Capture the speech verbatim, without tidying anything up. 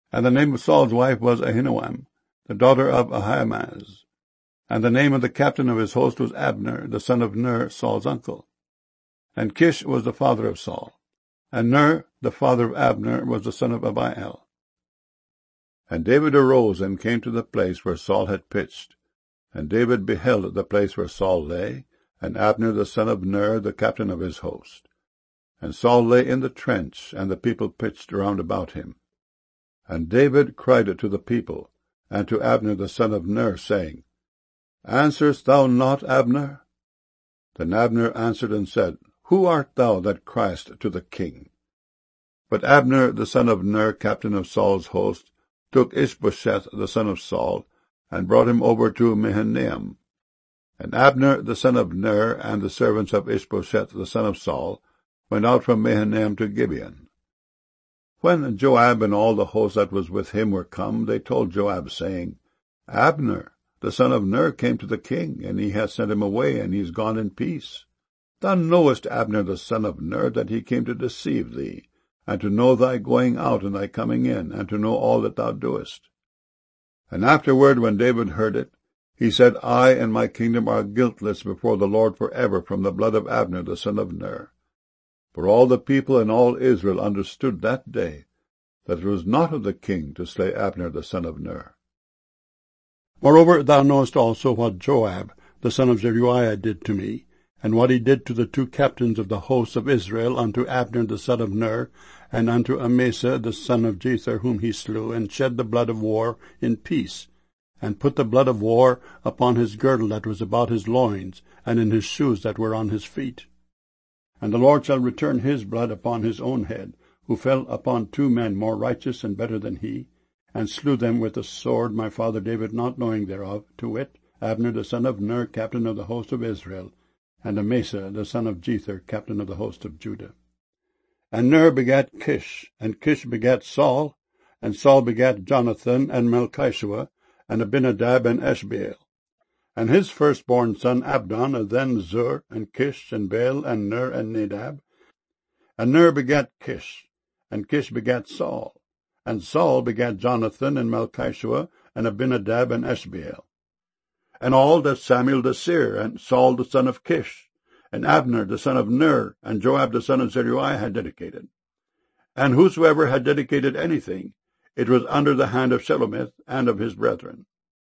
And the name of Saul's wife was Ahinoam, the daughter of Ahimaaz. And the name of the captain of his host was Abner, the son of Ner, Saul's uncle. And Kish was the father of Saul. And Ner, the father of Abner, was the son of Abiel. And David arose and came to the place where Saul had pitched. And David beheld the place where Saul lay, and Abner the son of Ner, the captain of his host. And Saul lay in the trench, and the people pitched round about him. And David cried to the people, and to Abner the son of Ner, saying, Answerest thou not, Abner? Then Abner answered and said, Who art thou that criest to the king? But Abner the son of Ner, captain of Saul's host, took Ishbosheth the son of Saul, and brought him over to Mahanaim. And Abner the son of Ner, and the servants of Ishbosheth the son of Saul, went out from Mahanaim to Gibeon. When Joab and all the host that was with him were come, they told Joab, saying, Abner the son of Ner came to the king, and he hath sent him away, and he is gone in peace. Thou knowest Abner the son of Ner, that he came to deceive thee, and to know thy going out and thy coming in, and to know all that thou doest. And afterward, when David heard it, he said, I and my kingdom are guiltless before the Lord for ever from the blood of Abner the son of Ner. For all the people and all Israel understood that day that it was not of the king to slay Abner the son of Ner. Moreover, thou knowest also what Joab the son of Zeruiah did to me, and what he did to the two captains of the hosts of Israel, unto Abner the son of Ner, and unto Amasa the son of Jether, whom he slew, and shed the blood of war in peace, and put the blood of war upon his girdle that was about his loins, and in his shoes that were on his feet. And the Lord shall return his blood upon his own head, who fell upon two men more righteous and better than he, and slew them with a sword, my father David not knowing thereof, to wit, Abner the son of Ner, captain of the host of Israel, and Amasa the son of Jether, captain of the host of Judah. And Ner begat Kish, and Kish begat Saul, and Saul begat Jonathan, and Melchishua, and Abinadab, and Eshbaal. And his firstborn son Abdon, and then Zur, and Kish, and Baal, and Ner, and Nadab. And Ner begat Kish, and Kish begat Saul. And Saul begat Jonathan, and Melchishua, and Abinadab, and Eshbaal. And all that Samuel the seer, and Saul the son of Kish, and Abner the son of Ner, and Joab the son of Zeruiah had dedicated. And whosoever had dedicated anything, it was under the hand of Shelomith and of his brethren.